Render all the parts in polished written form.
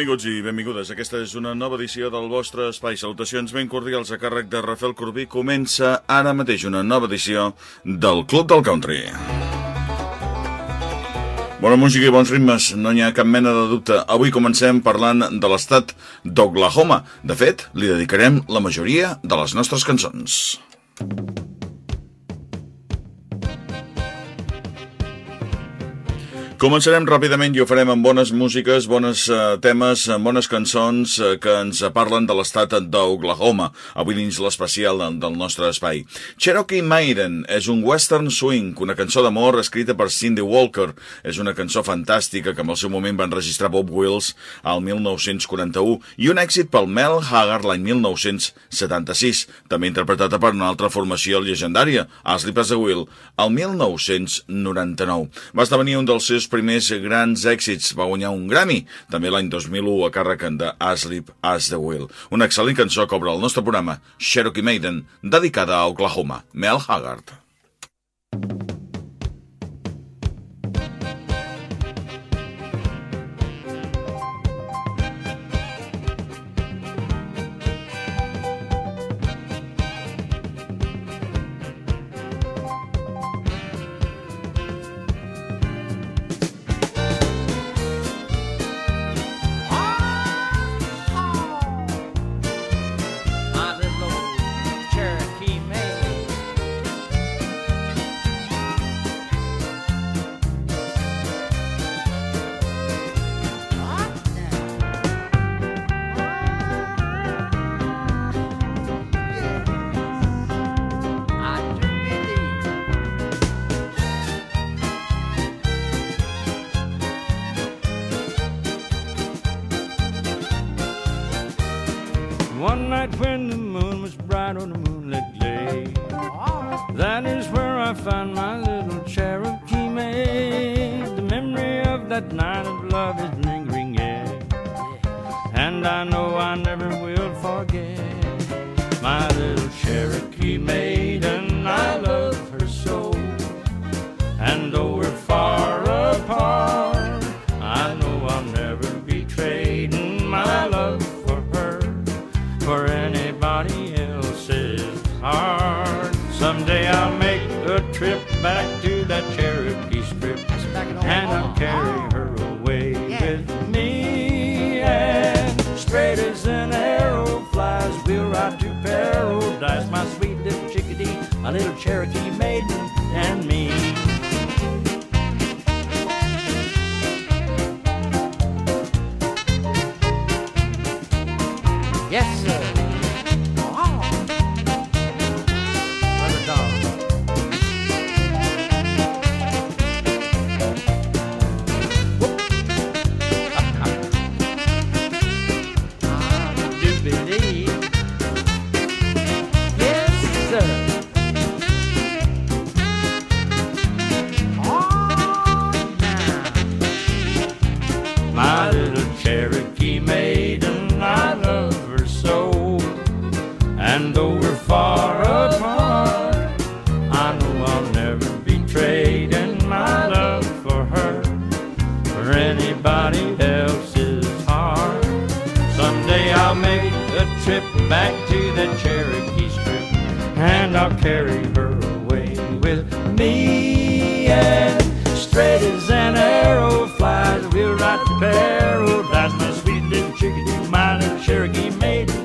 Benvinguts i benvingudes. Aquesta és una nova edició del vostre espai. Salutacions ben cordials a càrrec de Rafael Corbí. Comença ara mateix una nova edició del Club del Country. Bona música i bons ritmes, no n'hi ha cap mena de dubte. Avui comencem parlant de l'estat d'Oklahoma. De fet, li dedicarem la majoria de les nostres cançons. Començarem ràpidament i ho farem amb bones músiques, bons temes, bones cançons que ens parlen de l'estat d'Oklahoma. Avui dins l'especial del nostre espai. Cherokee Maiden és un western swing, una cançó d'amor escrita per Cindy Walker. És una cançó fantàstica que en el seu moment va enregistrar Bob Wills al 1941 i un èxit pel Mel Haggard l'any 1976, també interpretada per una altra formació llegendària, Asleep as a Will, al 1999. Va esdevenir un dels seus primers grans èxits, va guanyar un Grammy, també l'any 2001 a càrrec de Asleep as the Will. Una excel·lent cançó que obre el nostre programa, Cherokee Maiden, dedicada a Oklahoma, Mel Haggard. One night when the moon was bright on the moonlit glade, that is where I found my little Cherokee maid. The memory of that night of love is lingering yet, and I know I never will forget my little Cherokee maid, and I love her so. And though we're far apart, I know I'll never be trading my love for anybody else's heart. Someday I'll make a trip back to that Cherokee Strip, and I'll carry her away with me. And straight as an arrow flies, we'll ride to paradise, my sweet little chickadee, my little Cherokee maiden and me. Yes, sir. My little Cherokee maiden, I love her so. And though we're far apart, I know I'll never be trading my love for her for anybody else's heart. Someday I'll make a trip back to that Cherokee Strip, and I'll carry her away with me. And straight as an arrow flies, we'll ride to paradise, my sweet little chickadee, my little Cherokee maiden.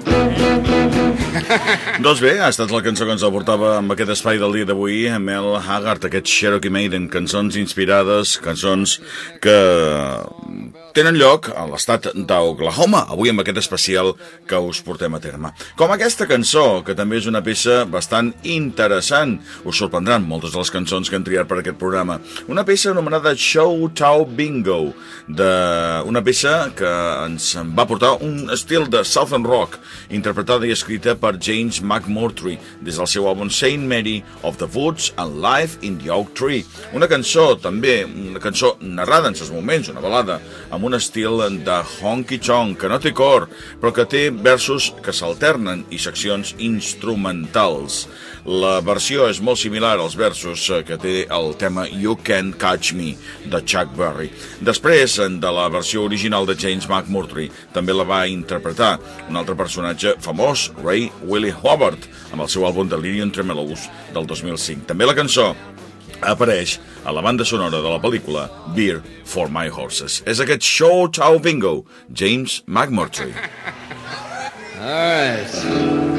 Doncs bé, ha estat la cançó que ens aportava amb aquest espai del dia d'avui, Mel Haggard, aquest Cherokee Maiden, cançons inspirades, cançons que tenen lloc a l'estat d'Oklahoma, avui amb aquest especial que us portem a terme. Com aquesta cançó, que també és una peça bastant interessant. Us sorprendran moltes de les cançons que han triat per aquest programa. Una peça anomenada Show Tau Bingo, una peça que ens va portar un estil de Southern Rock, interpretada i escrita per James McMurtry, des del seu àlbum Saint Mary of the Woods and Life in the Oak Tree. Una cançó, també, una cançó narrada en certs moments, una balada, amb un estil de honky-tonk, que no té cor, però que té versos que s'alternen i seccions instrumentals. La versió és molt similar als versos que té el tema You Can't Catch Me, de Chuck Berry. Després de la versió original de James McMurtry, també la va interpretar un altre personatge famós, Ray Willie Hubbard, amb el seu àlbum Delirium Tremulous del 2005. També la cançó apareix a la banda sonora de la pel·lícula Beer for My Horses. És aquest Show Chow Bingo, James McMurtry. All right.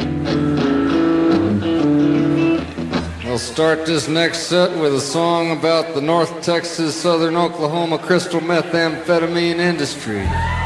We'll start this next set with a song about the North Texas, Southern Oklahoma crystal methamphetamine industry.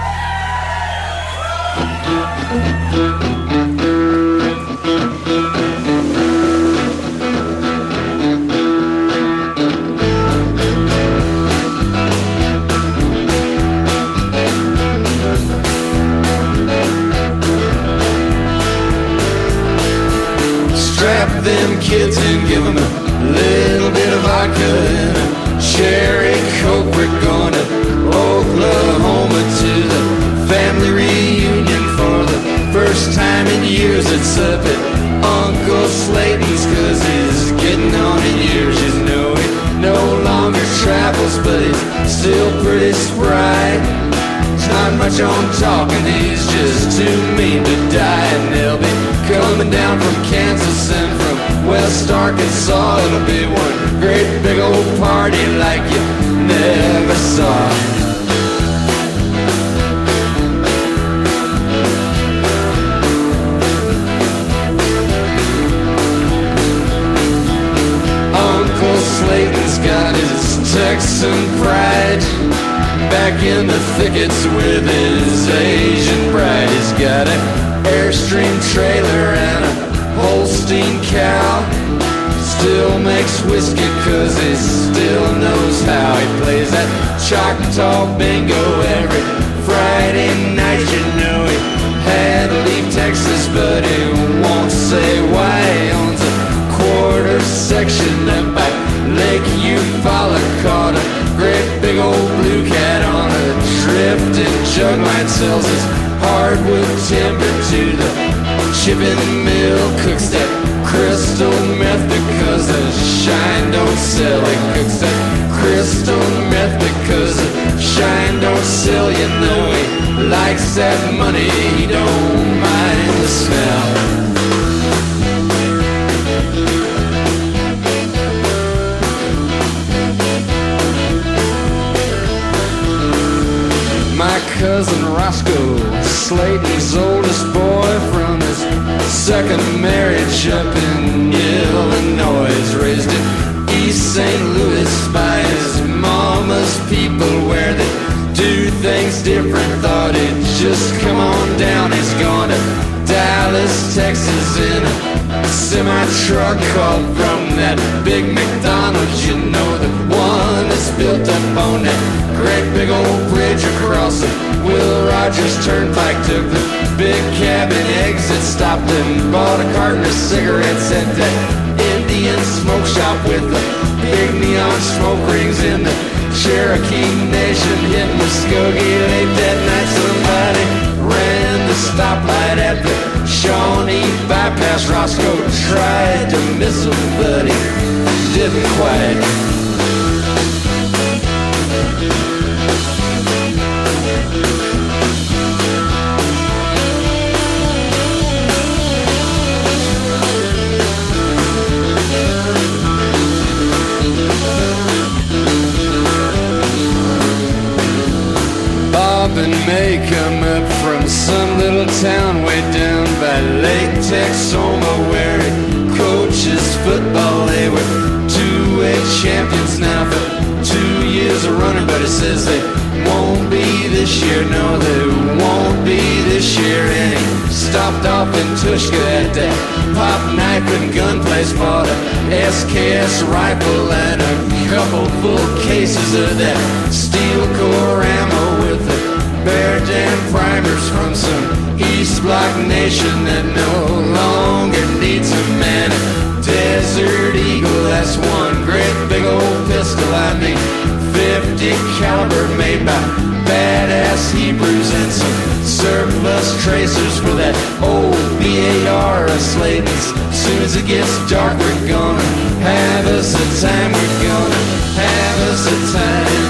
Strap them kids and give them a little bit of vodka and a cherry coke. We're going to Oklahoma to the family reunion for the first time in years. It's up at Uncle Slayton's 'cause he's getting on in years. You know he no longer travels, but he's still pretty spry. There's not much on talking, he's just too mean to die. And they'll be coming down from Kansas and from West Arkansas. It'll be one great big old party like you never saw. Uncle Slayton's got his Texan pride, back in the thickets with his Asian bride. He's got an Airstream trailer and a Holstein cow. Still makes whiskey 'cause he still knows how. He plays that Choctaw bingo every Friday night. You know he had to leave Texas, but he won't say why. He owns a quarter section up by Lake Eufaula. Caught a great big old blue cat on a drifting jug line. Sells his hardwood timber to the chipping mill. Cooks that crystal meth because the shine don't sell. He cooks that crystal meth because the shine don't sell. You know he likes that money, he don't mind the smell. My cousin Roscoe, Slayton's oldest boy, from his second marriage up in Illinois, raised in East St. Louis by his mama's people, where they do things different. Thought he'd just come on down. He's gone to Dallas, Texas in a semi-truck hauled from that big McDonald's. You know, the one that's built up on that great big old bridge across the Will Rogers Turnpike. Took the big cabin exit, stopped and bought a carton of cigarettes at that Indian smoke shop with the big neon smoke rings in the Cherokee Nation. Hit Muskogee late that night. Somebody ran the stoplight at the Shawnee bypass. Roscoe tried to miss him, but he didn't quite. Bob and May come up from some little town way down by Lake Texoma, where he coaches football. They were two-way champions now for 2 years of running, but he says they won't be this year. No, they won't be this year. And he stopped off in Tushka at that pop knife and gun place, bought a SKS rifle and a couple full cases of that steel core ammo with a Bear Dam primers from some East Block nation that no longer needs a man. Desert Eagle, that's one great big old pistol. I mean, 50 caliber made by badass Hebrews and some surplus tracers for that old BAR Slayton. As soon as it gets dark, we're gonna have us a time. We're gonna have us a time.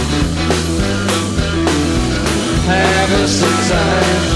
Have us a time.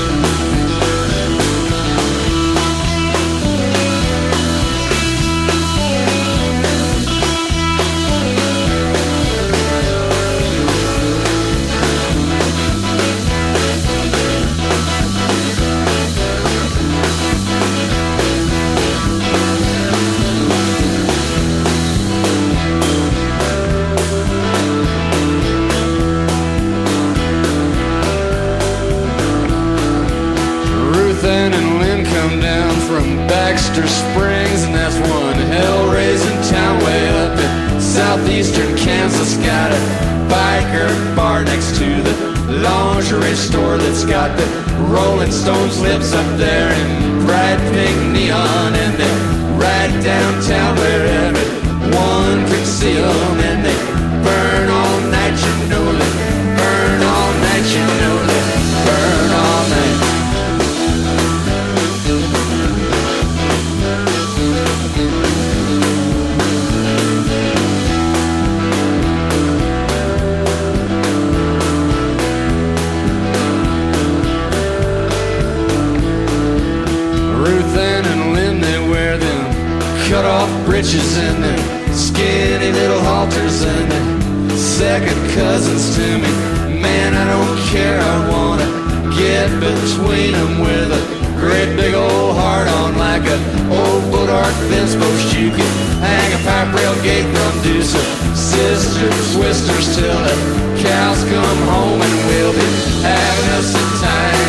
Baxter Springs, and that's one hell-raising town way up in southeastern Kansas. Got a biker bar next to the lingerie store that's got the Rolling Stones lips up there in bright pink neon, and they right downtown where everyone can see them, and they burn all night, you know they burn all night, you know they burn all night. Cut off britches and their skinny little halters and their second cousins to me. Man, I don't care, I wanna get between them with a great big old heart on like an old Bodark fence post. You can hang a pipe rail gate from do some sister twisters till the cows come home, and we'll be having us a time.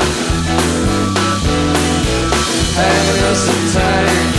Having us a time.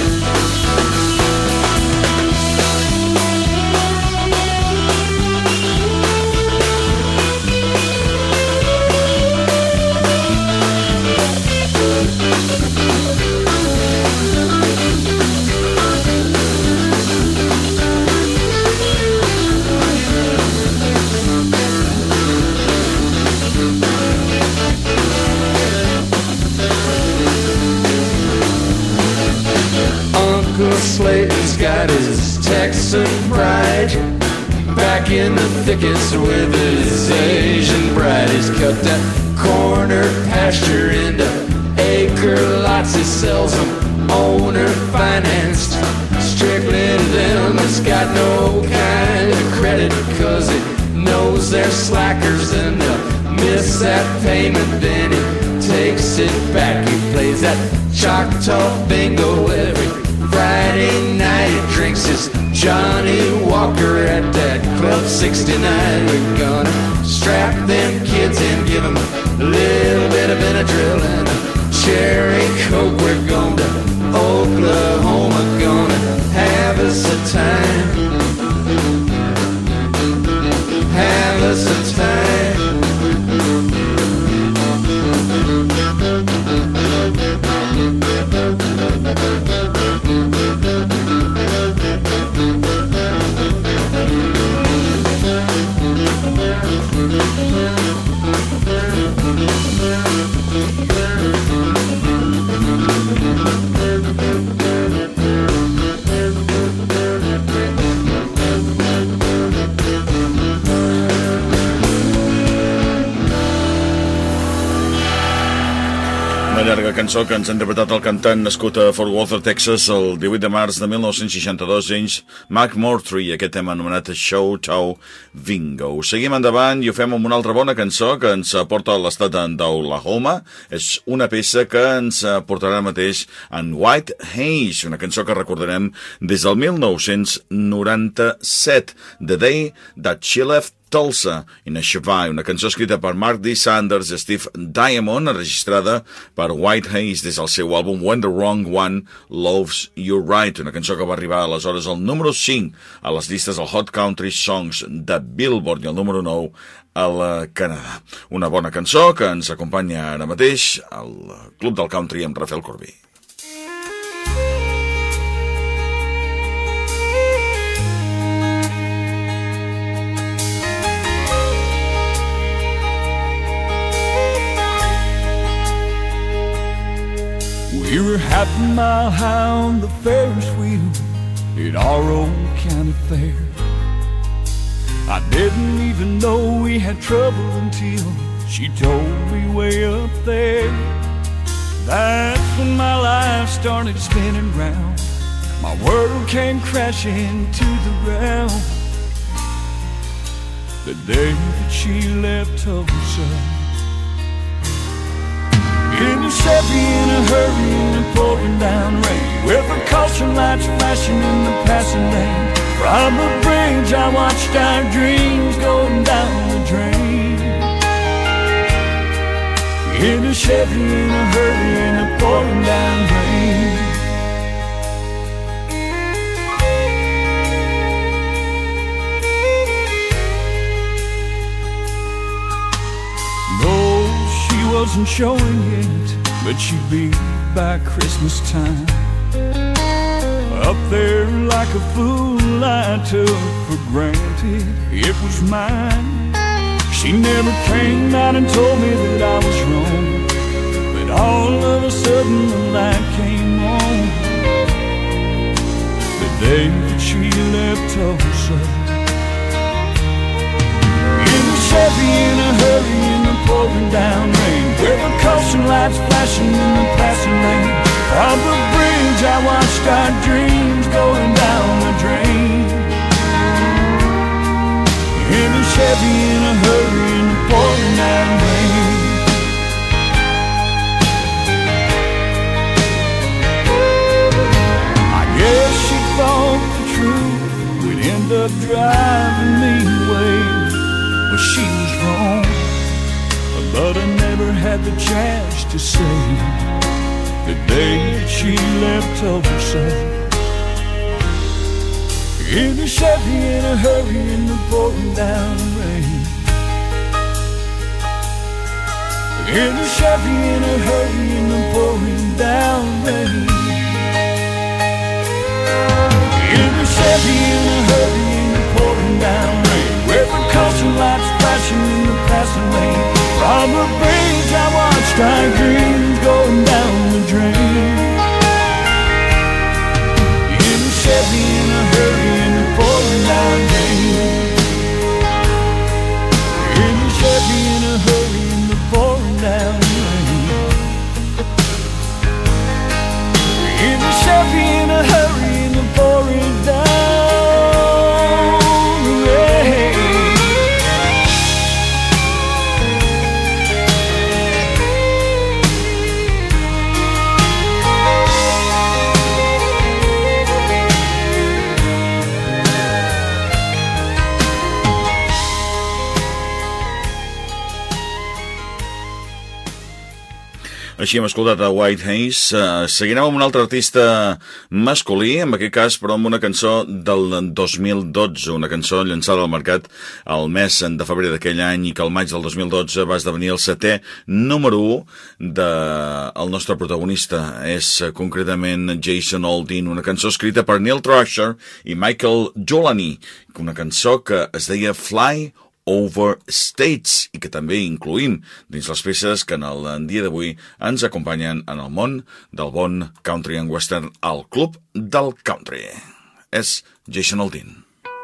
Slayton's got his Texan pride, back in the thickets with his Asian bride. He's cut that corner pasture into acre lots. He sells them owner financed, strictly to them that's got no kind of credit, cause he knows they're slackers and they'll miss that payment. Then he takes it back. He plays that Choctaw bingo every Friday night. He drinks his Johnny Walker at that Club 69. We're gonna strap them kids in, give them a little bit of Benadryl and a cherry Coke. We're going to Oklahoma, gonna have us a time. Have us a time. Una llarga cançó que ens ha interpretat el cantant nascut a Fort Worth, Texas, el 18 de març de 1962, James McMurtry, aquest tema anomenat Choctaw Bingo. Seguim endavant i ho fem amb una altra bona cançó que ens porta a l'estat d'Oklahoma. És una peça que ens portarà mateix en White Haze, una cançó que recordarem des del 1997, The Day That She Left Tulsa in a Shavai, una cançó escrita per Mark D. Sanders i Steve Diamond, registrada per White Haze des del seu àlbum When the Wrong One Loves You Right, una cançó que va arribar aleshores al número 5 a les llistes del Hot Country Songs de Billboard i al número 9 al Canadà. Una bona cançó que ens acompanya ara mateix al Club del Country amb Rafael Corbí. We were half a mile high on the Ferris wheel at our old county fair. I didn't even know we had trouble until she told me way up there. That's when my life started spinning round. My world came crashing to the ground. The day that she left Tulsa. In a Chevy, in a hurry, in a pouring down rain, with the caution lights flashing in the passing lane. From a bridge I watched our dreams going down the drain. In a Chevy, in a hurry, in a pouring down rain. Wasn't showing yet, but she'd be by Christmas time. Up there like a fool I took for granted it was mine. She never came out and told me that I was wrong, but all of a sudden the light came on. The day that she left Tulsa. Chevy in a hurry in the pouring down rain, with the caution lights flashing in the passing lane. From the bridge I watched our dreams going down the drain. In a Chevy in a hurry in the pouring down rain. I guess she thought the truth would end up driving me away. Well, she was wrong, but I never had the chance to say the day that she left Tulsa. In a Chevy, in a hurry, in the pouring down rain. In a Chevy, in a hurry, in the pouring down rain. In a Chevy, in a hurry, in the pouring down rain, with the caution lights flashing in the passing lane. From a bridge I watched our dreams going down the drain. In a Chevy, in a hurry, in the pouring down rain. In a Chevy, in a hurry, in the pouring down rain. In a Chevy, in a hurry, in the pouring down rain. Així hem escoltat a White Haze. Seguirem amb un altre artista masculí, en aquest cas, però amb una cançó del 2012, una cançó llançada al mercat el mes de febrer d'aquell any i que al maig del 2012 va esdevenir el 7è número 1 del nostre protagonista. És concretament Jason Aldean, una cançó escrita per Neil Thrasher i Michael Giolani, una cançó que es deia Fly Over States i que també incluïm dins les peces que en el dia d'avui ens acompanyen en el món del bon country and western al Club del Country. És Jason Aldean.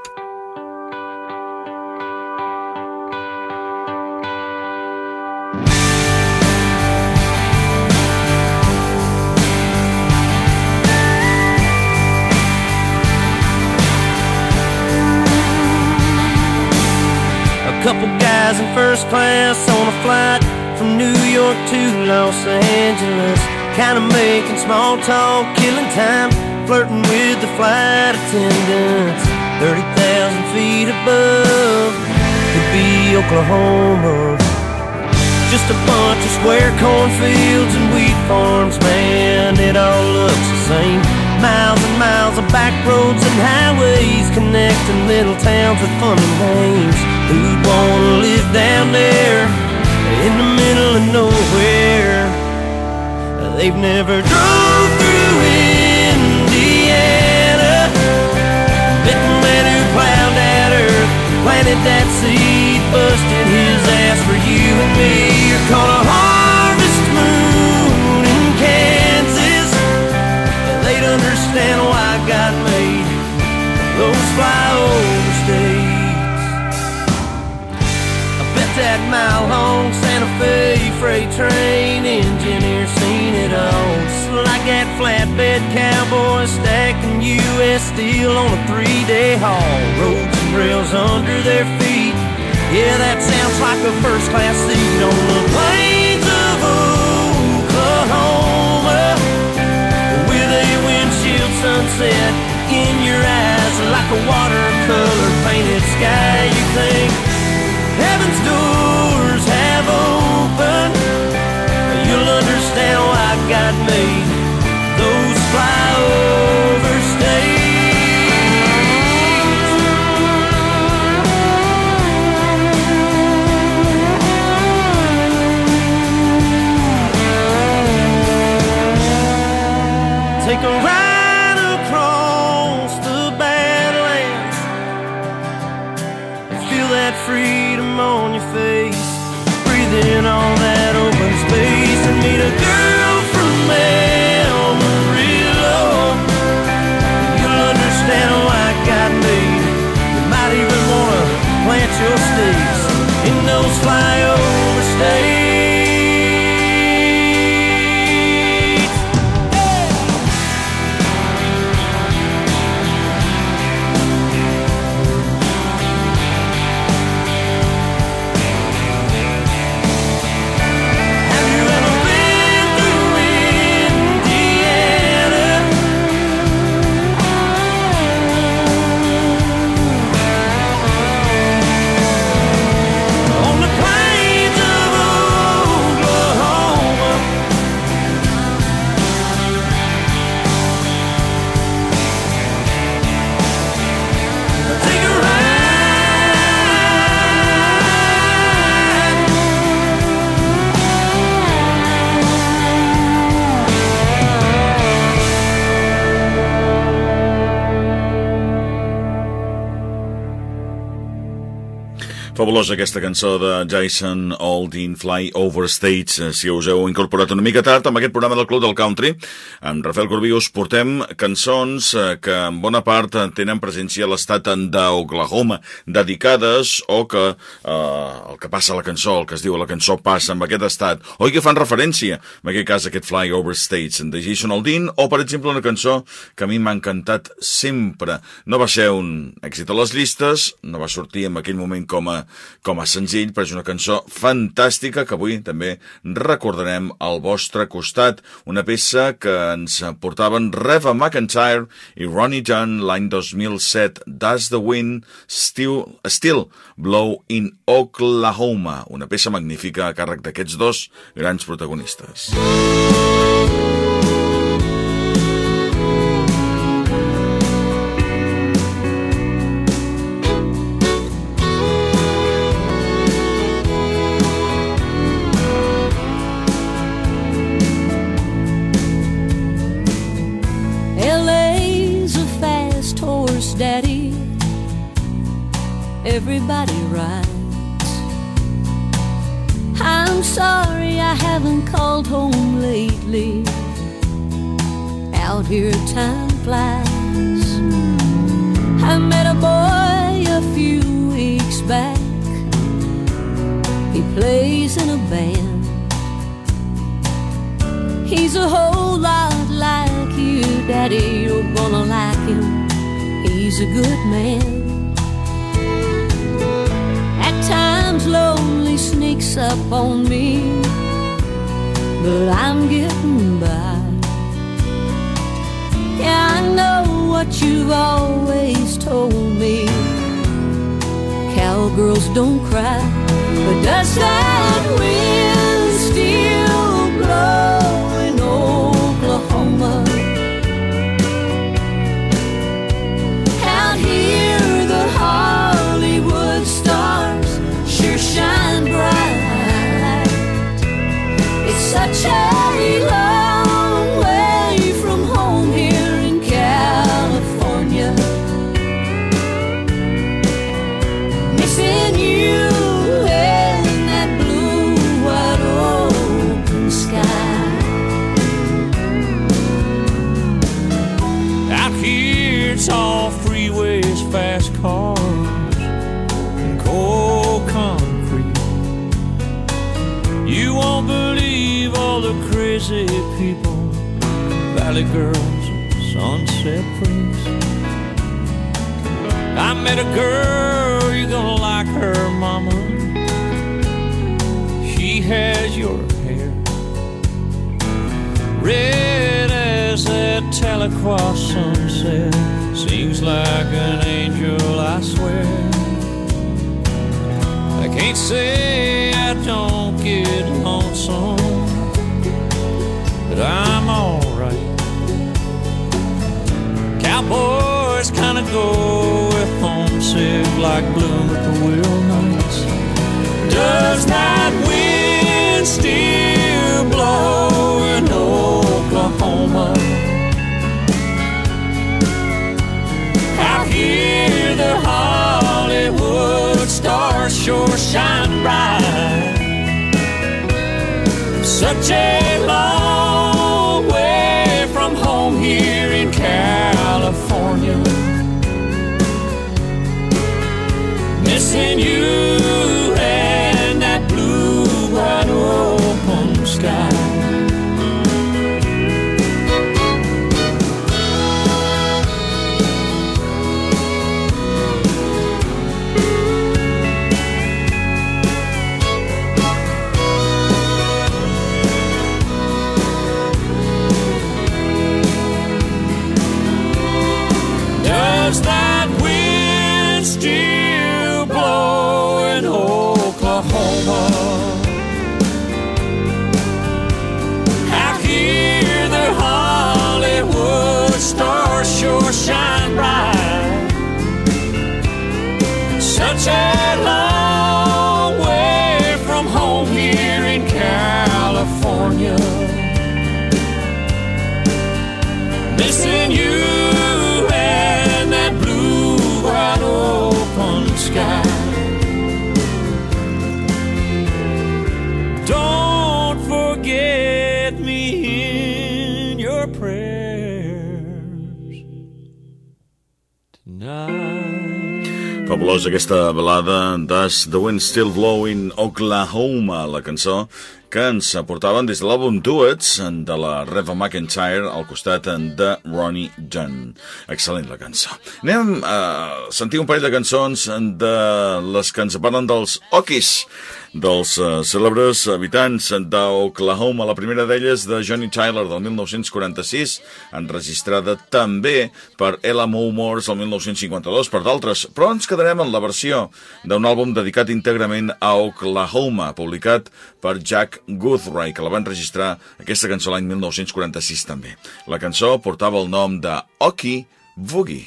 Couple guys in first class on a flight from New York to Los Angeles, kind of making small talk, killing time, flirting with the flight attendants. 30,000 feet above, could be Oklahoma. Just a bunch of square cornfields and wheat farms, man, it all looks the same. Miles and miles of back roads and highways connecting little towns with funny names. Who'd wanna live down there in the middle of nowhere? They've never drove through Indiana, met the man who plowed that earth, planted that seed, busted his ass for you and me. You're gonna harvest moon in Kansas, and they'd understand why God made those flyover states. I bet that mile-long Santa Fe freight train engineer seen it all, just like that flatbed cowboy stacking U.S. steel on a 3-day haul. Roads and rails under their feet, yeah, that sounds like a first-class seat on the plains of Oklahoma, with a windshield sunset in your eyes like a watercolor painted sky. You think heaven's doors have opened, you'll understand why God made those flyover states. Take a ride across the Badlands and feel that freedom on your face. Breathe in all that open space and meet a girl from Amarillo. You'll understand why God made. You might even want to plant your stakes in those flyover states. Fabulosa aquesta cançó de Jason Aldean, Fly Over States. Si us heu incorporat una mica tard amb aquest programa del Club del Country, amb Rafael Corbí us portem cançons que en bona part tenen presència a l'estat d'Oklahoma, dedicades o que el que passa a la cançó, el que es diu la cançó passa en aquest estat, o que fan referència, en aquest cas aquest Fly Over States de Jason Aldean, o per exemple una cançó que a mi m'ha encantat sempre. No va ser un èxit a les llistes, no va sortir en aquell moment com a senzill, però és una cançó fantàstica que avui també recordarem al vostre costat. Una peça que ens portaven Reba McEntire i Ronnie John l'any 2007, Does the Wind Still Blow in Oklahoma, una peça magnífica a càrrec d'aquests dos grans protagonistes. Daddy, everybody rides. I'm sorry I haven't called home lately. Out here time flies. I met a boy a few weeks back. He plays in a band. He's a whole lot like you, Daddy. You're gonna like him. He's a good man. At times lonely sneaks up on me, but I'm getting by. Yeah, I know what you've always told me. Cowboy all girls don't cry. But does that wind still blow in Oklahoma? Out here the Hollywood stars sure shine bright. It's such a long way from home here in California. Missing you and that blue, wide open sky. Out here it's all freeways, fast cars, and cold concrete. You won't believe all the crazy people, valley girls and sunset freaks. I met a girl, you're gonna like her, mama. She has your hair, red as that Tahlequah sunset. Seems like an angel, I swear. I can't say I don't get lonesome, but I'm alright. Cowboys kinda go with homesick like Bloom at the Wheel Nights. Does that wind still blow in Oklahoma? Out here the Hollywood stars sure shine bright. Such a long way from home here in California. Missing you and that blue, wide open sky. Does that wind still blow in Oklahoma? Out here the Hollywood stars sure shine bright. Such a long way from home here in California. Missing you and that blue, wide open sky. Don't forget me in your prayers tonight. Fabulosa aquesta balada Does the Wind Still Blow in Oklahoma, la cançó que ens aportaven des de l'àlbum Duets de la Reba McEntire al costat de Ronnie Dunn. Excel·lent la cançó. Anem a sentir un parell de cançons de les que ens parlen dels Okies, dels cèlebres habitants d'Oklahoma. La primera d'elles de Johnny Tyler del 1946, enregistrada també per Ella Moores el 1952, per d'altres, però ens quedarem en la versió d'un àlbum dedicat íntegrament a Oklahoma, publicat per Jack Guthrie, que la van registrar aquesta cançó l'any 1946 també. La cançó portava el nom de Okie Boogie.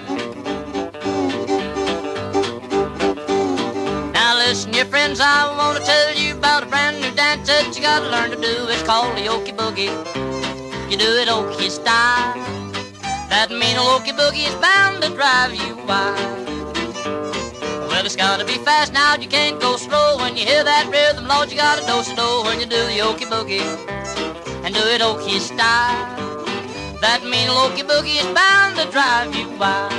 Listen, your friends, I want to tell you about a brand new dance that you got to learn to do. It's called the Okie Boogie. You do it Okie style. That mean old Okie Boogie is bound to drive you wild. Well, it's got to be fast now, you can't go slow. When you hear that rhythm, Lord, you got to go slow when you do the Okie Boogie. And do it Okie style. That mean old Okie Boogie is bound to drive you wild.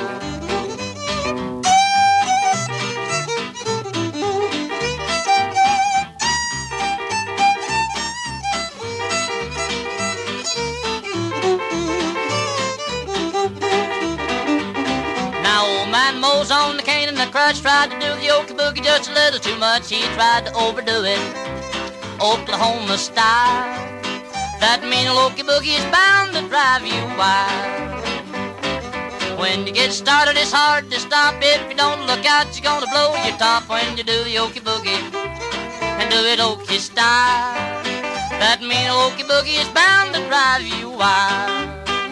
Mo's on the cane and the crutch, tried to do the Okie Boogie just a little too much. He tried to overdo it, Oklahoma style. That mean Okie Boogie is bound to drive you wild. When you get started, it's hard to stop. If you don't look out, you're gonna blow your top when you do the okie boogie and do it okie style. That mean okie boogie is bound to drive you wild.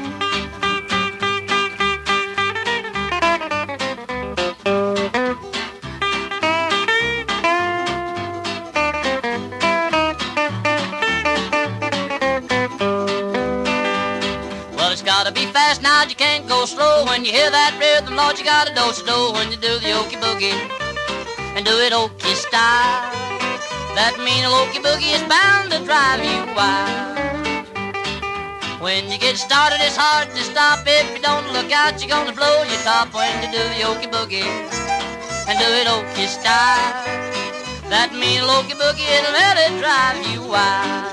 Gotta be fast now, you can't go slow. When you hear that rhythm, Lord, you gotta do when you do the okie boogie and do it okie style. That mean okie boogie is bound to drive you wild. When you get started, it's hard to stop. If you don't look out, you're gonna blow your top when you do the okie boogie and do it okie style. That mean okie boogie, it'll really drive you wild.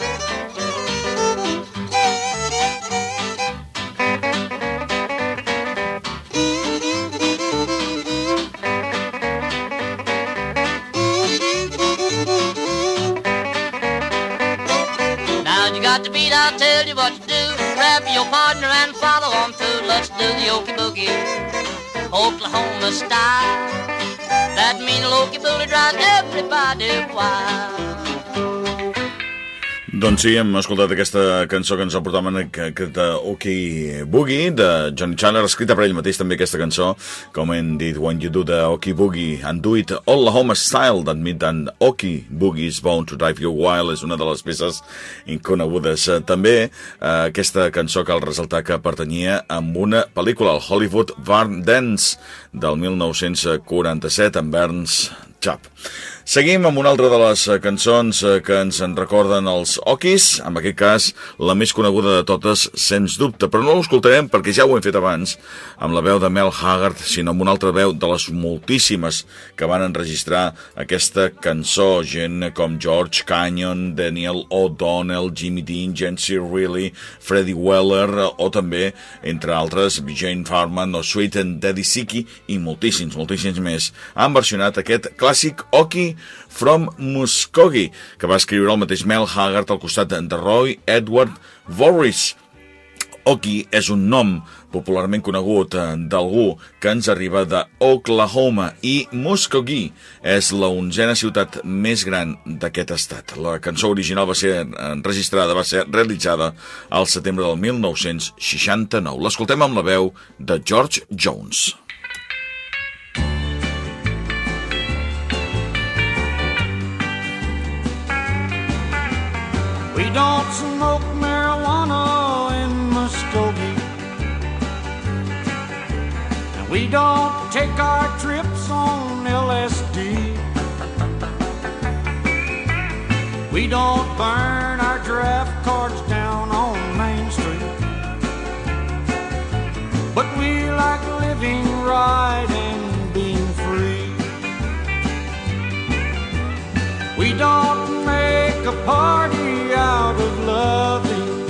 Got the beat, I'll tell you what to do. Grab your partner and follow on through. Let's do the okie boogie, Oklahoma style. That mean okie boogie drives everybody wild. Doncs sí, hem escoltat aquesta cançó que ens aportaven, aquest Okie Boogie de Johnny Chandler, escrita per ell mateix també aquesta cançó, com hem dit, When You Do the Okie Boogie and Do It Oklahoma Style, that mean that Okie Boogie is bound to drive you wild, és una de les peces inconegudes. També aquesta cançó cal ressaltar que pertanyia a una pel·lícula, el Hollywood Barn Dance, del 1947, amb Ernst Chapp. Seguim amb una altra de les cançons que ens en recorden els Okies, en aquest cas la més coneguda de totes, sens dubte, però no l'escoltarem perquè ja ho hem fet abans, amb la veu de Mel Haggard, sinó amb una altra veu de les moltíssimes que van enregistrar aquesta cançó, gent com George Canyon, Daniel O'Donnell, Jimmy Dean, Jancy Reilly, Freddie Weller, o també, entre altres, Jane Farman o Sweet and Daddy Siki i moltíssims més. Han versionat aquest clàssic Okie from Muskogee, que va escriure el mateix Mel Haggard al costat de Roy Edward Vorris. Okie és un nom popularment conegut d'algú que ens arriba d'Oklahoma i Muskogee és la 11a ciutat més gran d'aquest estat. La cançó original va ser enregistrada, va ser realitzada al setembre del 1969. L'escoltem amb la veu de George Jones. We don't smoke marijuana in Muskogee, and we don't take our trips on LSD. We don't burn our draft cards down on Main Street, but we like living right and being free. We don't make a party out of loving,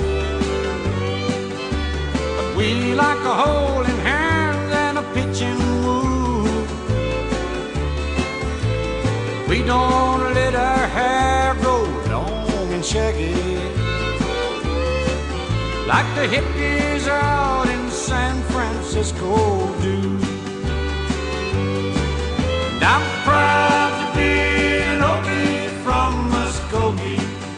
but we like a holding hands and a pitching move. We don't let our hair grow long and shaggy like the hippies out in San Francisco do. And I'm proud to be an Okie from Muskogee,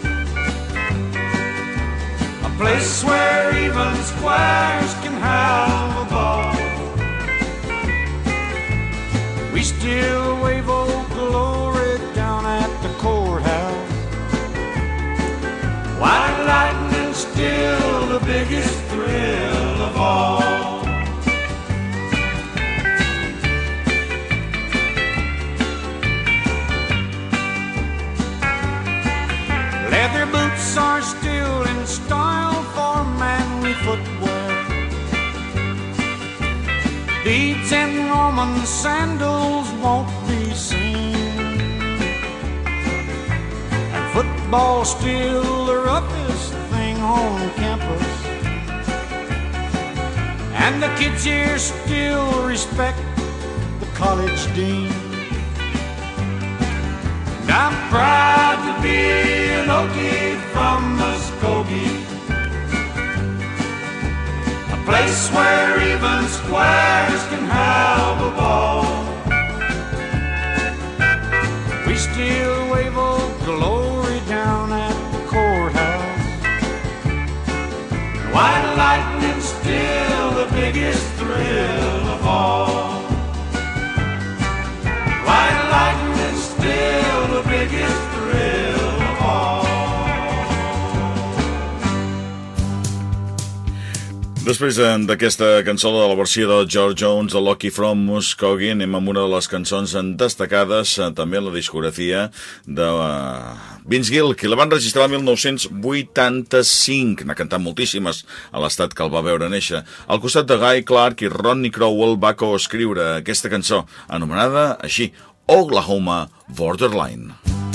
a place where even squires can have a ball. We still wave Old Glory down at the courthouse. White lightning's still the biggest thrill of all. Leather boots are still in style for manly footwear. Beads and Roman sandals won't be seen, and football's still the roughest thing on campus, and the kids here still respect the college dean. And I'm proud to be an Okie from Muskogee, a place where even squares can have a ball. We still wave old glory down at the courthouse. White lightning's still the biggest thrill of all. White lightning's still the biggest thrill of all. Després d'aquesta cançó de la versió de George Jones, de Lucky from Muskogee, anem amb una de les cançons destacades també en la discografia de Vince Gill, que la van registrar el 1985. N'ha cantat moltíssimes a l'estat que el va veure néixer. Al costat de Guy Clark i Rodney Crowell va coescriure aquesta cançó, anomenada així, Oklahoma Borderline.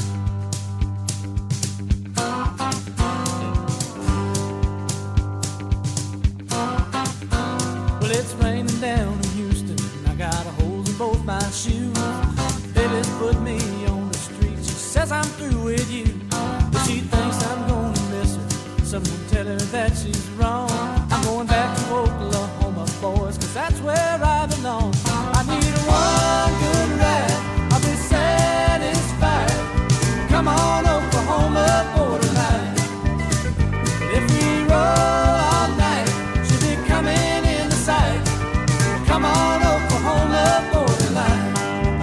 It's raining down in Houston, and I got holes in both my shoes. Baby's put me on the street, she says I'm through with you. But she thinks I'm gonna miss her, someone tell her that she's wrong. I'm going back to Oklahoma, boys, 'cause that's where I belong. I need one good ride, I'll be satisfied. Come on, Oklahoma borderline. If we roll all night, she'll be coming in the sight. Come on, Oklahoma borderline.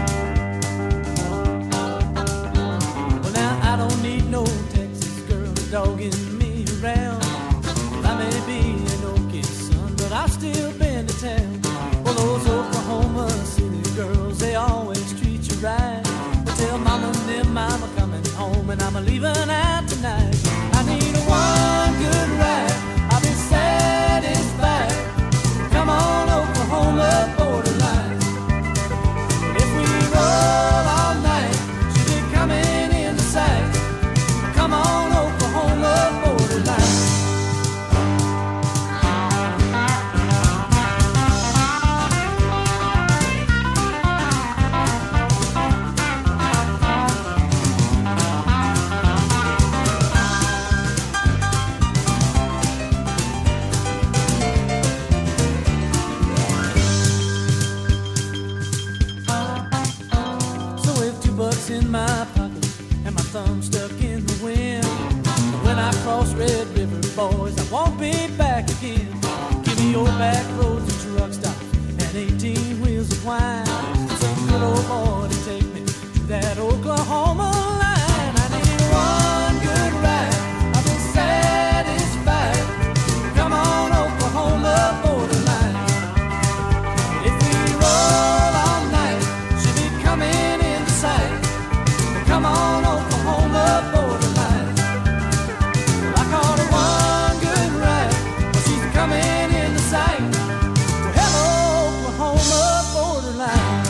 Well, now I don't need no Texas girl dogging me around. I may be an Okie son, but I've still been to town. Well, those Oklahoma City girls, they always treat you right. But tell mama and them I'm coming home and I'm leaving out tonight. I need one good ride, I'll be satisfied. Come on, Oklahoma borderline. If we roll all night, she'll be coming in the sight. Come on, Oklahoma borderline. In my pocket and my thumb stuck in the wind. When I cross Red River, boys, I won't be back again. Give me your back roads and truck stops and 18 wheels of wine. Some good old boy to take me to that Oklahoma line. I need one good ride, I'll be satisfied. Come on, Oklahoma borderline. If we roll all night, she'll be coming in the sight. Come on, Oklahoma borderline. Well, I caught her one good ride, but she's coming in the sight. So hello, Oklahoma borderline.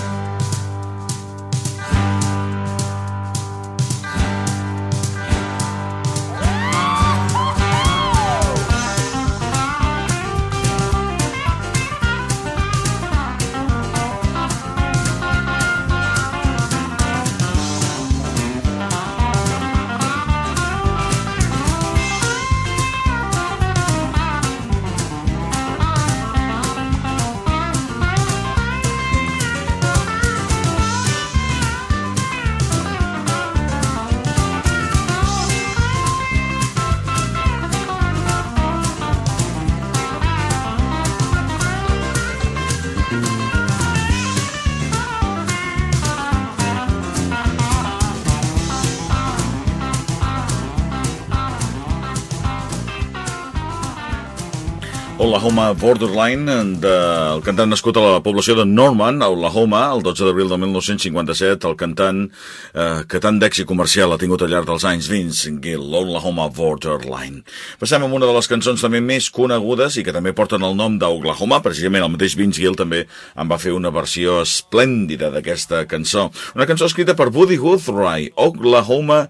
Oklahoma Borderline, del cantant nascut a la població de Norman, a Oklahoma, el 12 d'abril de 1957, el cantant que tant d'èxit comercial ha tingut al llarg dels anys, Vince Gill, Oklahoma Borderline. Passem amb una de les cançons també més conegudes i que també porten el nom d'Oklahoma, precisament el mateix Vince Gill també en va fer una versió esplèndida d'aquesta cançó. Una cançó escrita per Buddy Guthrie, Oklahoma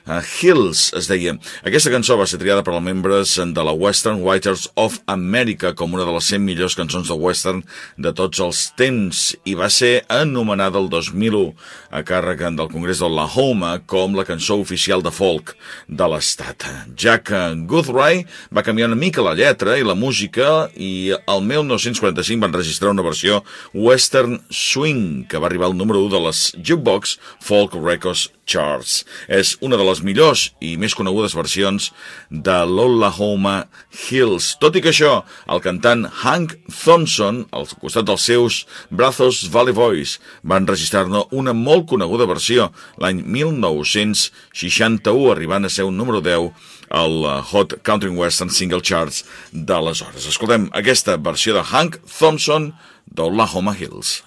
Hills, es deia. Aquesta cançó va ser triada per els membres de la Western Writers of America com una de les 100 millors cançons de western de tots els temps i va ser anomenada el 2001 a càrrec del Congrés d'Oklahoma com la cançó oficial de folk de l'estat. Jack Guthrie va canviar una mica la lletra i la música i el 1945 van registrar una versió western swing que va arribar al número 1 de les Jukebox Folk Records Charts. És una de les millors i més conegudes versions de l'Oklahoma Hills. Tot i que això, el cantant Hank Thompson, al costat dels seus Brazos Valley Boys, van registrar-ne una molt coneguda versió l'any 1961, arribant a ser un número 10 al Hot Country Western Single Charts d'aleshores. Escoltem aquesta versió de Hank Thompson d'Oklahoma Hills.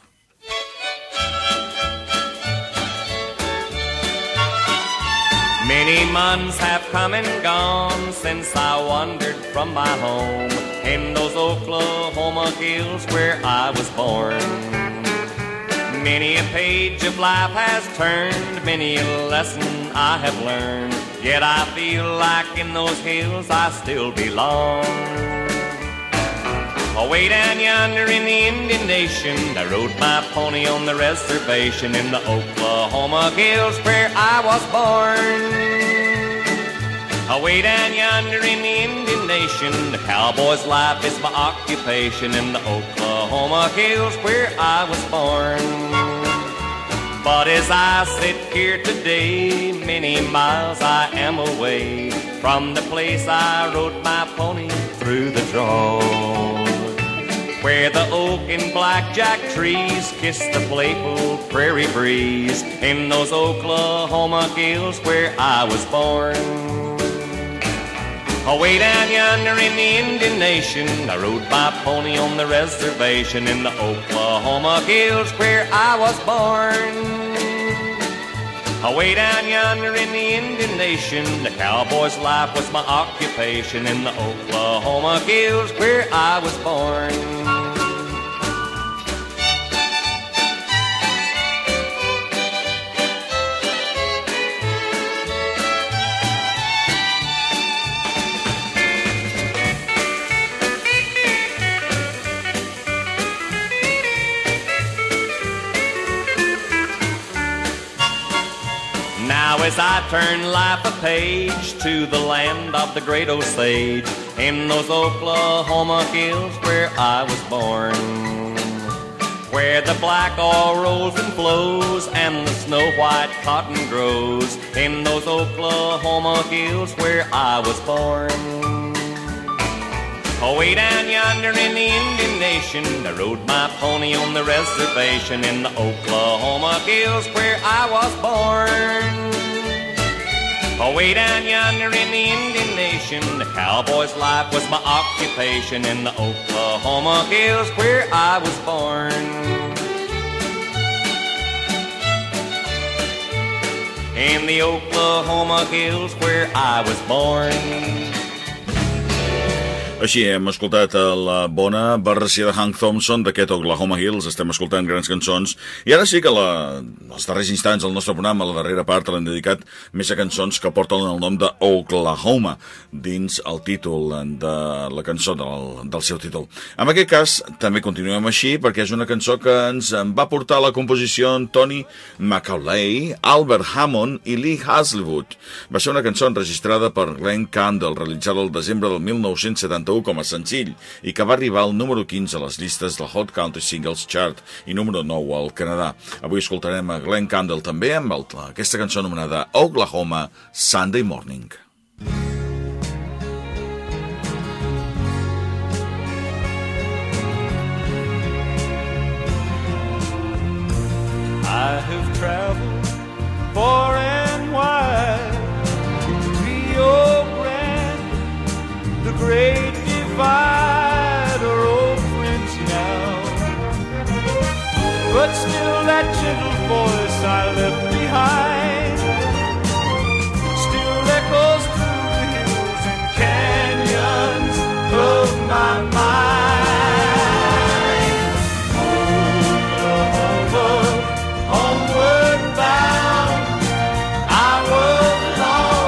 Many months have come and gone since I wandered from my home in those Oklahoma hills where I was born. Many a page of life has turned, many a lesson I have learned, yet I feel like in those hills I still belong. Away down yonder in the Indian Nation, I rode my pony on the reservation in the Oklahoma hills where I was born. Away down yonder in the Indian Nation, the cowboy's life is my occupation in the Oklahoma hills where I was born. But as I sit here today, many miles I am away from the place I rode my pony through the draw, where the oak and blackjack trees kiss the playful prairie breeze in those Oklahoma hills where I was born. Away down yonder in the Indian Nation, I rode my pony on the reservation in the Oklahoma hills where I was born. Away down yonder in the Indian Nation, the cowboy's life was my occupation in the Oklahoma hills where I was born. Now as I turn life a page to the land of the great Osage, in those Oklahoma hills where I was born, where the black oil rolls and flows and the snow white cotton grows, in those Oklahoma hills where I was born. Away down yonder in the Indian Nation, I rode my pony on the reservation in the Oklahoma hills where I was born. Away down yonder in the Indian Nation, the cowboy's life was my occupation in the Oklahoma hills where I was born. In the Oklahoma hills where I was born. Així hem escoltat la bona versió de Hank Thompson d'aquest Oklahoma Hills. Estem escoltant grans cançons i ara sí que els darrers instants del nostre programa, la darrera part, l'hem dedicat més a cançons que porten el nom d'Oklahoma dins el títol de la cançó, del seu títol. En aquest cas també continuem així perquè és una cançó que ens va portar la composició Tony Macaulay, Albert Hammond i Lee Hazlewood. Va ser una cançó enregistrada per Glenn Campbell, realitzada el desembre del 1971 com a senzill i que va arribar al número 15 a les llistes del Hot Country Singles Chart i número 9 al Canadà. Avui escoltarem a Glenn Campbell també amb aquesta cançó anomenada Oklahoma Sunday Morning. I have traveled far and wide, Rio Grande, the great divide are old friends now, but still that gentle voice I left behind still echoes through the hills and canyons of my mind. Oklahoma, homeward bound, I was long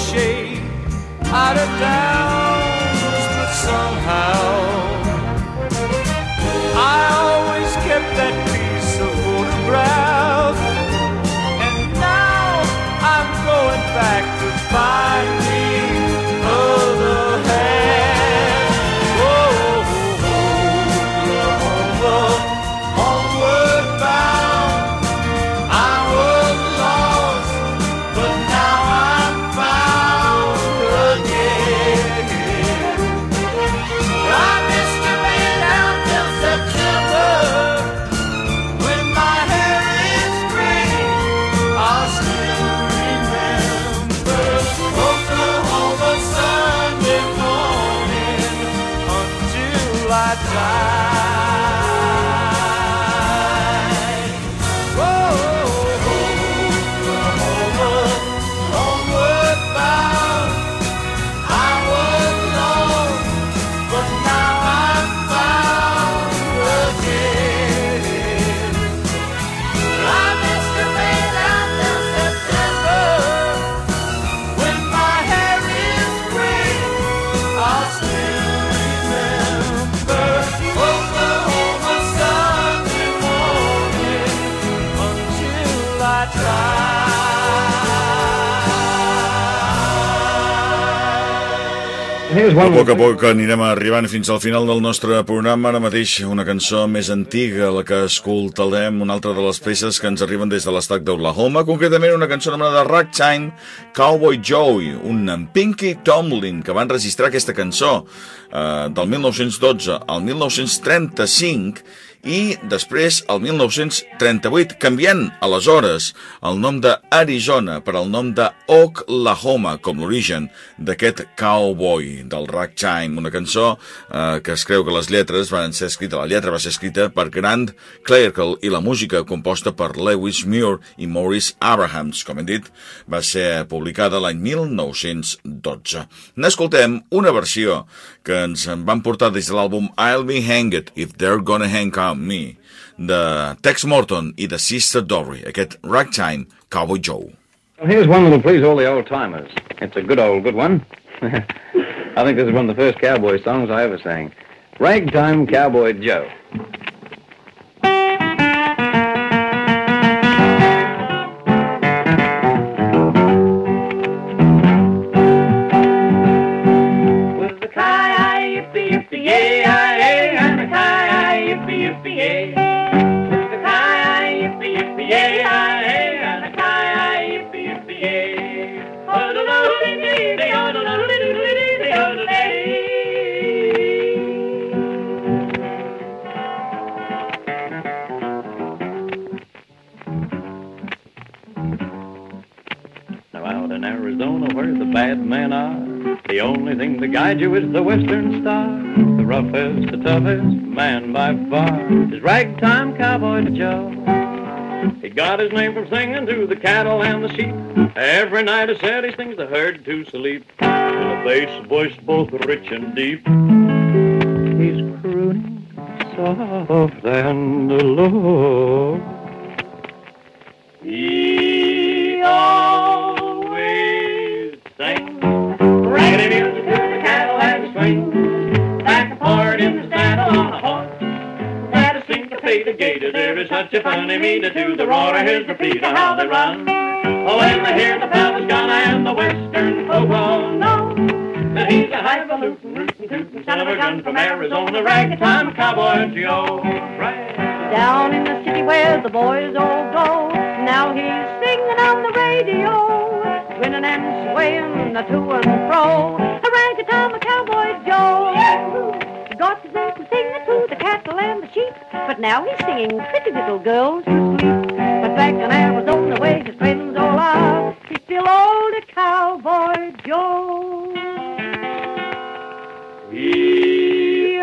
shade out of downs, but somehow I always kept that piece of photograph, and now I'm going back to find me other hand. Homeward bound, I was lost, but now I'm found again. I missed you way down till September, when my hair is green. I'll still remember Oklahoma Sunday morning until I die. A poc a poc anirem arribant fins al final del nostre programa. Ara mateix una cançó més antiga, la que escoltarem, una altra de les peces que ens arriben des de l'estat d'Oklahoma, concretament una cançó anomenada Ragtime Cowboy Joe, un Pinky Tomlin, que van registrar aquesta cançó del 1912 al 1935, i després, el 1938, canviant aleshores el nom d'Arizona per el nom d'Oklahoma, com l'origen d'aquest cowboy del Ragtime, una cançó que es creu que les lletres van ser escrites, la lletra va ser escrita per Grant Clerkel i la música composta per Lewis Muir i Maurice Abrahams, com hem dit, va ser publicada l'any 1912. N'escoltem una versió que ens van portar des de l'àlbum I'll Be Hanged If They're Gonna Hang On Me, de Tex Morton i de Sister Dory, aquest Ragtime Cowboy Joe. Well, here's one that'll please all the old-timers. It's a good one. I think this is one of the first cowboy songs I ever sang. Ragtime Cowboy Joe. Bad men are. The only thing to guide you is the Western Star. The roughest, the toughest man by far is Ragtime Cowboy Joe. He got his name from singing to the cattle and the sheep. Every night he said he sings the herd to sleep. With a bass voice both rich and deep, he's crooning soft and low. He always sings raggedy music to the cattle and the swing, back and forward in the saddle on a horse that is syncopated. There is such a funny meter to the roar of his repeater, how they run. Oh, when they hear the fella's gun and the western folk all know that he's a highfalutin, rootin' tootin' son of a gun from Arizona, Ragtime Cowboy Joe. Down in the city where the boys all go, now he's singing on the radio, grinning and swaying to and fro, a Ragtime Cowboy Joe. Got his name from singing to the cattle and the sheep, but now he's singing pretty little girls to sleep. But back in Arizona where his friends all are, he's still old Cowboy Joe. He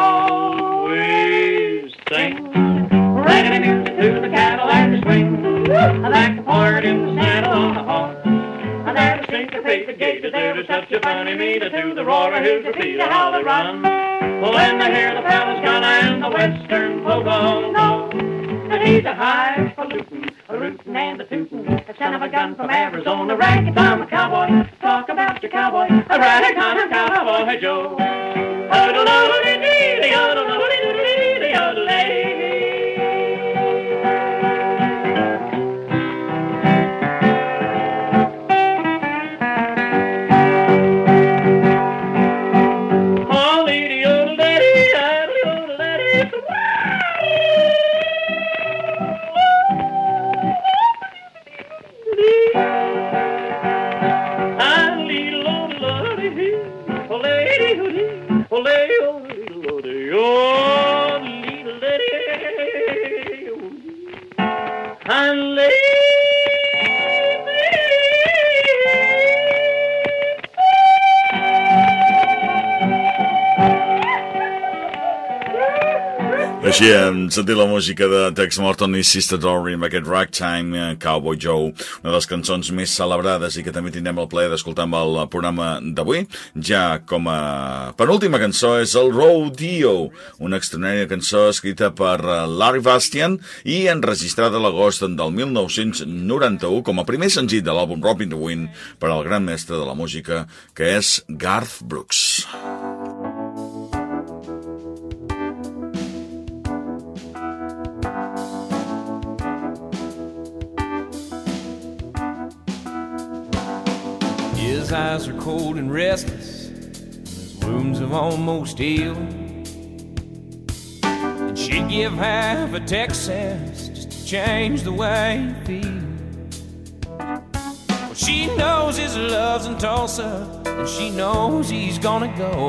always sings raggedy music to the cattle and the swing, like a part in the saddle on a horse. And that syncopated gator, there is such a funny meter to the roar of his repeater, how they run. Well, when they hear the fella's gun and the western folk all know that he's a highfalutin, a rootin' and a tootin', a son of a gun from Arizona, ragtime cowboy. Talk about your cowboy, a ragtime cowboy Joe. Així hem sentit la música de Tex Morton i Sister Dory amb aquest Ragtime Cowboy Joe, una de les cançons més celebrades i que també tindrem el plaer d'escoltar amb el programa d'avui. Ja com a penúltima cançó és el Rodeo, una extraordinària cançó escrita per Larry Bastian i enregistrada a l'agost del 1991 com a primer senzill de l'àlbum Robin the Wind per al gran mestre de la música que és Garth Brooks. His eyes are cold and restless, his wounds have almost healed. And she'd give half a Texas just to change the way he feels. Well, she knows his love's in Tulsa, and she knows he's gonna go.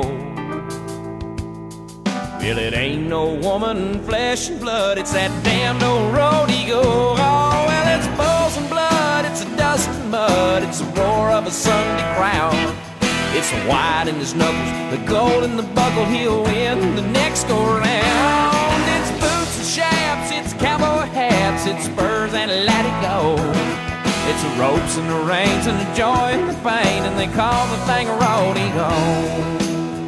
Well, it ain't no woman, flesh and blood, it's that damned old rodeo. Oh, well, it's bulls and blood, it's a dust and mud, it's the roar of a Sunday crowd. It's the white in his knuckles, the gold in the buckle, he'll win the next go round. It's boots and chaps, it's cowboy hats, it's spurs and let it go. It's the ropes and the reins and the joy and the pain, and they call the thing a rodeo.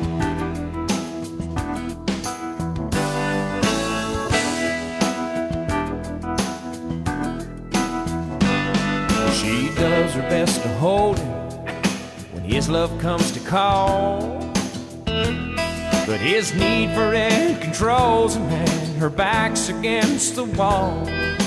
She does her best to hold him when his love comes to call, but his need for it controls him, and her back's against the wall.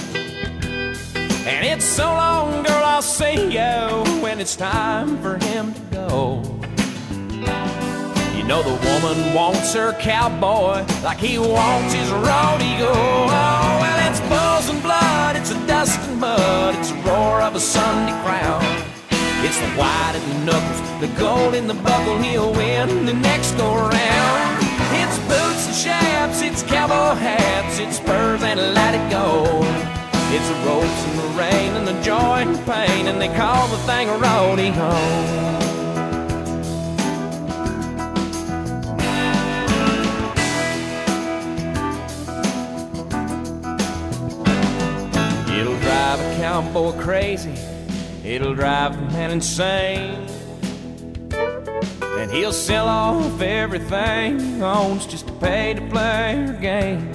And it's so long, girl, I'll see you when it's time for him to go. You know the woman wants her cowboy like he wants his rodeo. Oh, well, it's bulls and blood, it's a dust and mud, it's the roar of a Sunday crowd. It's the white in the knuckles, the gold in the buckle, he'll win the next go round. It's boots and chaps, it's cowboy hats, it's spurs and let it go. It's the ropes and the rain and the joy and the pain, and they call the thing a rodeo. It'll drive a cowboy crazy, it'll drive a man insane, and he'll sell off everything he owns just to pay to play her game.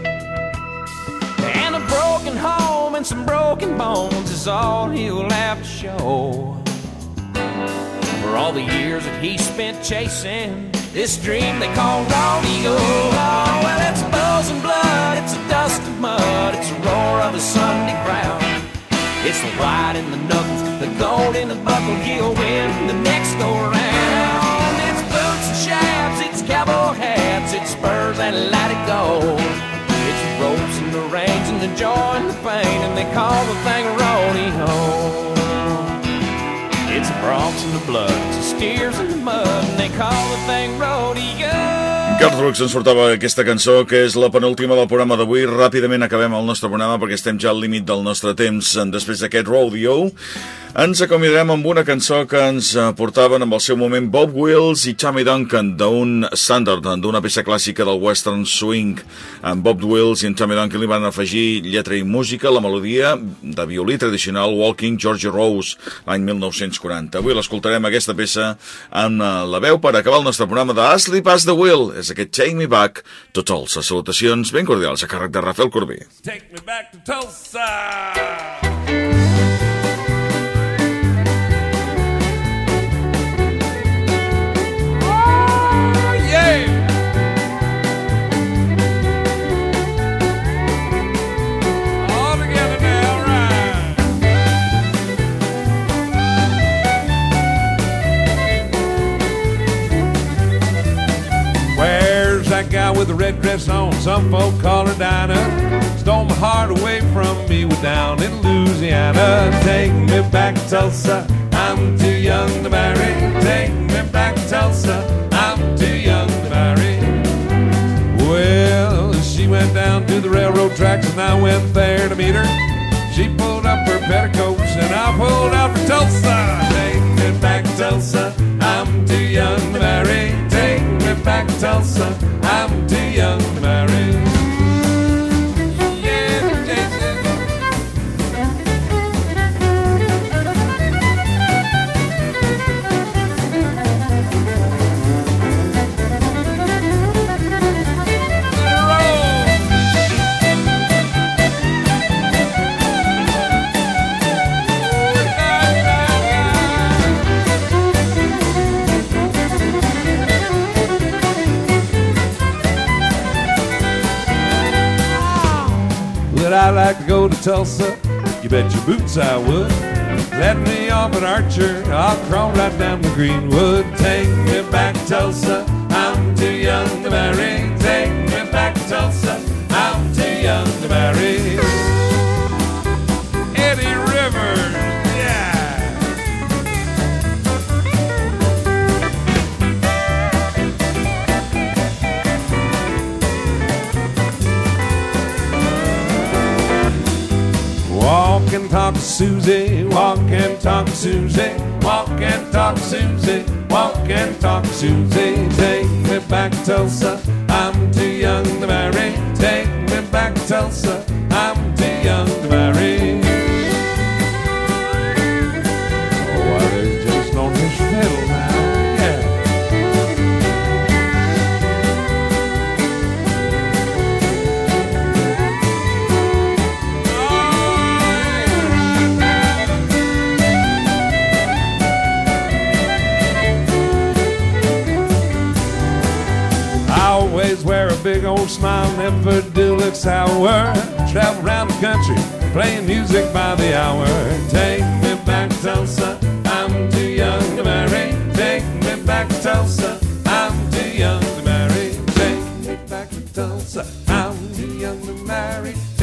And a broken home and some broken bones is all he'll have to show for all the years that he spent chasing this dream they call rodeo. Oh, well, it's bulls and blood, it's a dust and mud, it's the roar of a Sunday crowd. It's the white in the knuckles, the gold in the buckle, he'll win the next go round. It's boots and chaps, it's cowboy hats, it's spurs and let it go. It's the ropes and the reins and the joy and the pain, and they call the thing a rodeo. It's the broncs and the blood, it's the steers and the mud, and they call the thing rodeo. Garth Brooks ens portava aquesta cançó, que és la penúltima del programa d'avui. Ràpidament acabem el nostre programa perquè estem ja al límit del nostre temps després d'aquest rodeo. Ens acomiadarem amb una cançó que ens portaven amb el seu moment Bob Wills i Tommy Duncan, d'un standard, d'una peça clàssica del western swing. En Bob Wills i en Tommy Duncan li van afegir lletra i música, la melodia de violí tradicional Walking Georgia Rose, l'any 1940. Avui l'escoltarem aquesta peça amb la veu per acabar el nostre programa de Asleep as the Wheel. És aquest Take Me Back to Tulsa. Salutacions ben cordials a càrrec de Rafael Corbí. Take me back to Tulsa. Guy with a red dress on, some folk call her Dinah. Stole my heart away from me, we're down in Louisiana. Take me back to Tulsa, I'm too young to marry. Take me back to Tulsa, I'm too young to marry. Well, she went down to the railroad tracks and I went there to meet her. She pulled up her petticoats and I pulled out for Tulsa. Take me back to Tulsa, I'm too young to marry. Take me back to Tulsa, I'm too young to marry. I'd like to go to Tulsa, you bet your boots I would. Let me off at Archer, I'll crawl right down to Greenwood. Take me back to Tulsa, I'm too young to marry. Take me back to Tulsa, I'm too young to marry. Eddie Rivers, yeah. Walk and talk to Susie, walk and talk to Susie, walk and talk to Susie, walk and talk to Susie. Take me back to Tulsa, I'm too young to marry. Take me back to Tulsa, I'm too young to marry. Oh, well, there's just on this fiddle now, yeah. Always wear a big old smile, never do look sour. Travel around the country, playing music by the hour. Take me back to Tulsa, I'm too young to marry. Take me back to Tulsa, I'm too young to marry. Take me back to Tulsa, I'm too young to marry.